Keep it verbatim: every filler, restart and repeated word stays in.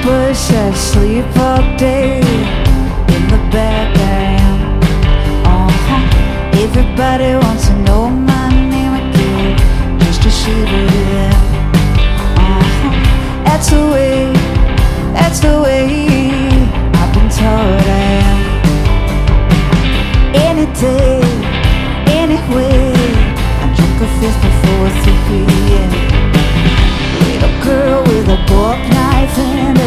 push, I sleep all day. In the back I am. Uh-huh. Everybody wants to know my name again, just to see it. Uh-huh. That's the way, that's the way I've been told I am. Any day, anyway, I drink a fifth before three p m Little girl with a book knife and